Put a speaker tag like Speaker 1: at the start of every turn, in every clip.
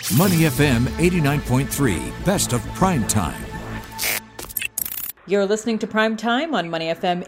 Speaker 1: Money FM 89.3, best of prime time.
Speaker 2: You're listening to Prime Time on Money FM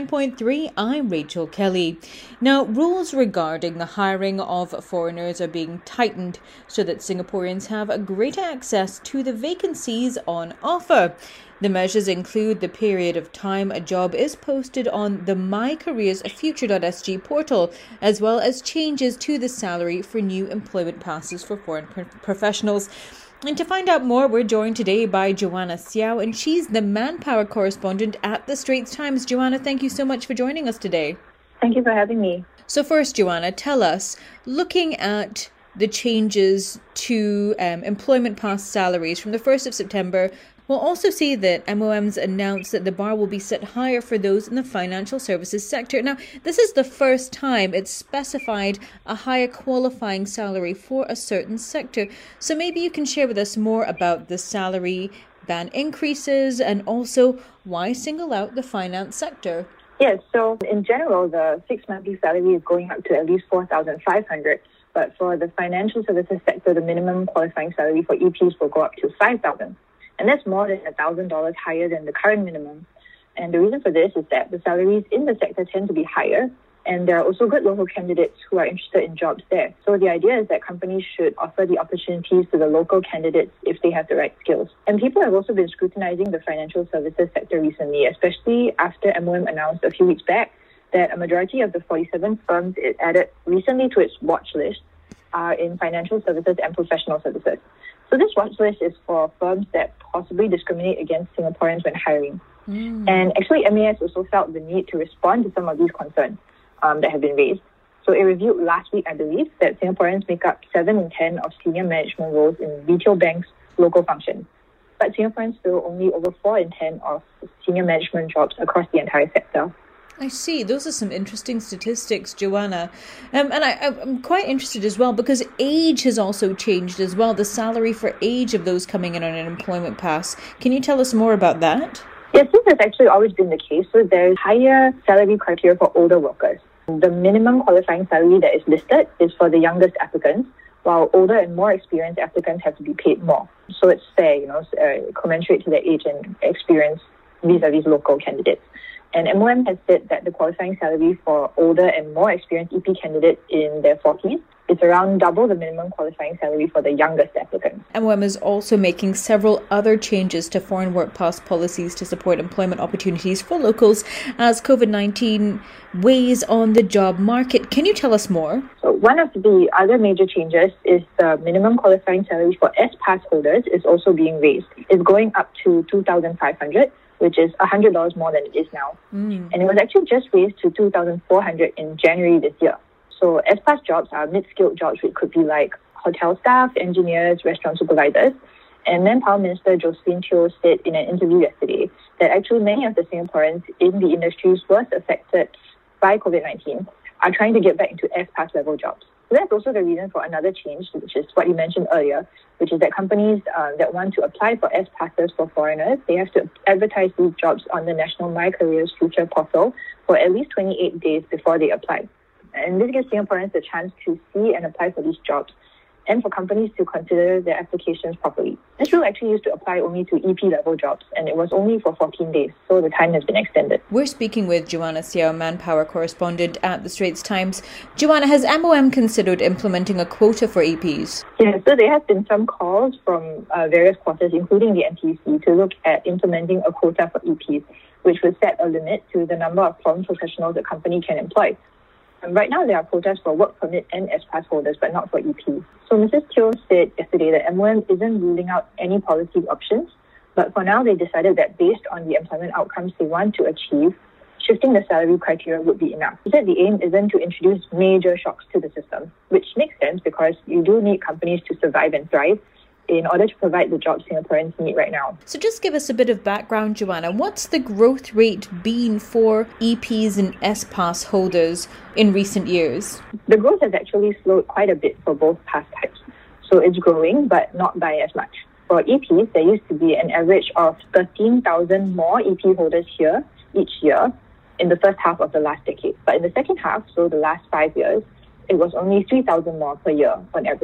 Speaker 2: 89.3. I'm Rachel Kelly. Now, rules regarding the hiring of foreigners are being tightened so that Singaporeans have greater access to the vacancies on offer. The measures include the period of time a job is posted on the My Careers Future.sg portal, as well as changes to the salary for new employment passes for foreign professionals. And to find out more, we're joined today by Joanna Xiao, and she's the manpower correspondent at the Straits Times. Joanna, thank you so much for joining us today.
Speaker 3: Thank you for having me.
Speaker 2: So first, Joanna, tell us, looking at the changes to employment pass salaries from the 1st of September, we'll also see that MOM's announced that the bar will be set higher for those in the financial services sector. Now, this is the first time it's specified a higher qualifying salary for a certain sector. So maybe you can share with us more about the salary band increases and also why single out the finance sector.
Speaker 3: Yes, so in general, the fixed monthly salary is going up to at least 4,500. But for the financial services sector, the minimum qualifying salary for EPs will go up to 5,000. And that's more than $1,000 higher than the current minimum. And the reason for this is that the salaries in the sector tend to be higher, and there are also good local candidates who are interested in jobs there. So the idea is that companies should offer the opportunities to the local candidates if they have the right skills. And people have also been scrutinizing the financial services sector recently, especially after MOM announced a few weeks back that a majority of the 47 firms it added recently to its watch list are in financial services and professional services. So this watch list is for firms that possibly discriminate against Singaporeans when hiring. And actually, MAS also felt the need to respond to some of these concerns that have been raised. So it revealed last week, I believe, that Singaporeans make up 7 in 10 of senior management roles in retail banks' local functions. But Singaporeans fill only over 4 in 10 of senior management jobs across the entire sector.
Speaker 2: I see. Those are some interesting statistics, Joanna. And I'm quite interested as well because age has also changed as well, the salary for age of those coming in on an employment pass. Can you tell us more about that?
Speaker 3: Yes, this has actually always been the case. So there's higher salary criteria for older workers. The minimum qualifying salary that is listed is for the youngest applicants, while older and more experienced applicants have to be paid more. So it's fair, commensurate to their age and experience vis-a-vis local candidates. And MOM has said that the qualifying salary for older and more experienced EP candidates in their 40s is around double the minimum qualifying salary for the youngest applicants.
Speaker 2: MOM is also making several other changes to foreign work pass policies to support employment opportunities for locals as COVID-19 weighs on the job market. Can you tell us more?
Speaker 3: So one of the other major changes is the minimum qualifying salary for S-Pass holders is also being raised. It's going up to 2,500. which is $100 more than it is now. And it was actually just raised to $2,400 in January this year. So S-Pass jobs are mid-skilled jobs, which could be like hotel staff, engineers, restaurant supervisors. And Manpower Minister Josephine Teo said in an interview yesterday that actually many of the Singaporeans in the industries worst affected by COVID-19 are trying to get back into S-Pass level jobs. So that's also the reason for another change, which is what you mentioned earlier, which is that companies that want to apply for S-Passes for foreigners, they have to advertise these jobs on the National My Careers Future portal for at least 28 days before they apply. And this gives Singaporeans the chance to see and apply for these jobs and for companies to consider their applications properly. This rule actually used to apply only to EP-level jobs, and it was only for 14 days, so the time has been extended.
Speaker 2: We're speaking with Joanna Xiao, manpower correspondent at the Straits Times. Joanna, has MOM considered implementing a quota for EPs?
Speaker 3: Yes, so there have been some calls from various quarters, including the NTUC, to look at implementing a quota for EPs, which would set a limit to the number of foreign professionals a company can employ. Right now, there are quotas for work permit and S-Pass holders, but not for EPs. So Mrs. Teo said yesterday that MOM isn't ruling out any policy options, but for now, they decided that based on the employment outcomes they want to achieve, shifting the salary criteria would be enough. She said the aim isn't to introduce major shocks to the system, which makes sense because you do need companies to survive and thrive in order to provide the jobs Singaporeans need right now.
Speaker 2: So just give us a bit of background, Joanna. What's the growth rate been for EPs and S-Pass holders in recent years?
Speaker 3: The growth has actually slowed quite a bit for both pass types. So it's growing, but not by as much. For EPs, there used to be an average of 13,000 more EP holders here each year in the first half of the last decade. But in the second half, so the last 5 years, it was only 3,000 more per year on average.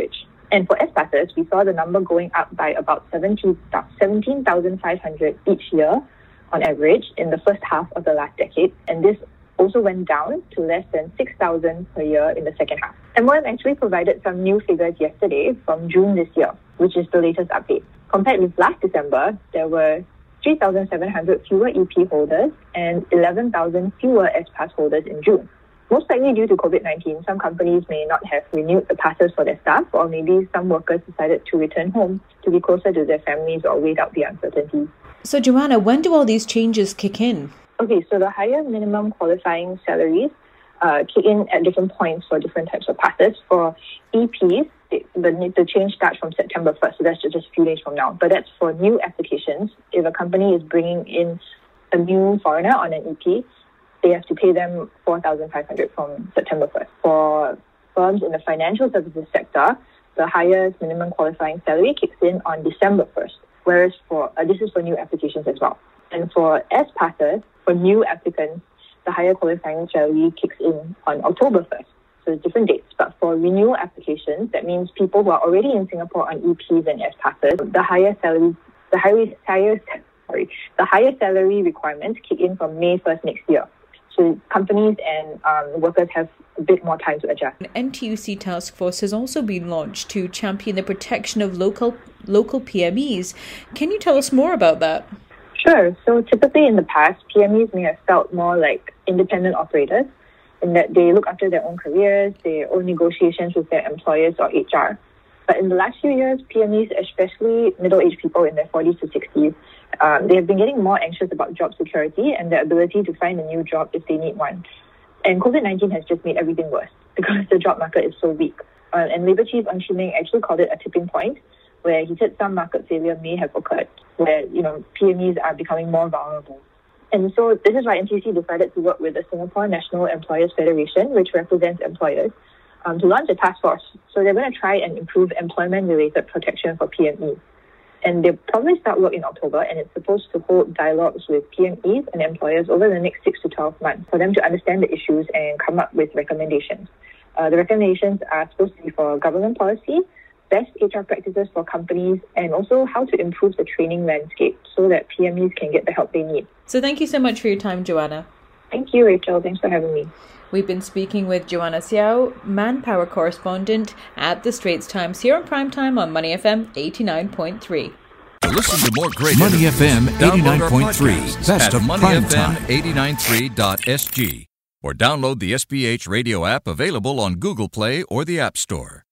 Speaker 3: And for S-Passes, we saw the number going up by about 17,500 each year on average in the first half of the last decade. And this also went down to less than 6,000 per year in the second half. MOM actually provided some new figures yesterday from June this year, which is the latest update. Compared with last December, there were 3,700 fewer EP holders and 11,000 fewer S-Pass holders in June. Most likely due to COVID-19, some companies may not have renewed the passes for their staff, or maybe some workers decided to return home to be closer to their families or wait out the uncertainty.
Speaker 2: So, Joanna, when do all these changes kick in?
Speaker 3: Okay, so the higher minimum qualifying salaries kick in at different points for different types of passes. For EPs, the change starts from September 1st, so that's just a few days from now. But that's for new applications. If a company is bringing in a new foreigner on an EP, they have to pay them $4,500 from September 1st. For firms in the financial services sector, the highest minimum qualifying salary kicks in on December 1st, whereas this is for new applications as well. And for S-Passes, for new applicants, the higher qualifying salary kicks in on October 1st. So it's different dates. But for renewal applications, that means people who are already in Singapore on EPs and S-Passes, the higher salary requirements kick in from May 1st next year. So companies and workers have a bit more time to adjust.
Speaker 2: An NTUC task force has also been launched to champion the protection of local PMEs. Can you tell us more about that?
Speaker 3: Sure. So typically in the past, PMEs may have felt more like independent operators in that they look after their own careers, their own negotiations with their employers or HR. But in the last few years, PMEs, especially middle-aged people in their 40s to 60s, they have been getting more anxious about job security and their ability to find a new job if they need one. And COVID-19 has just made everything worse because the job market is so weak. And Labour Chief Ng Chee Meng actually called it a tipping point, where he said some market failure may have occurred, where PMEs are becoming more vulnerable. And so this is why NTUC decided to work with the Singapore National Employers Federation, which represents employers, to launch a task force. So they're going to try and improve employment-related protection for PMEs. And they'll probably start work in October, and it's supposed to hold dialogues with PMEs and employers over the next 6 to 12 months for them to understand the issues and come up with recommendations. The recommendations are supposed to be for government policy, best HR practices for companies, and also how to improve the training landscape so that PMEs can get the help they need.
Speaker 2: So thank you so much for your time, Joanna.
Speaker 3: Thank you, Rachel. Thanks for having me.
Speaker 2: We've been speaking with Joanna Xiao, Manpower correspondent at The Straits Times, here on Primetime on Money FM 89.3.
Speaker 1: To listen to more great Money FM 89.3, best of
Speaker 4: moneyfm893.sg, or download the SPH radio app available on Google Play or the App Store.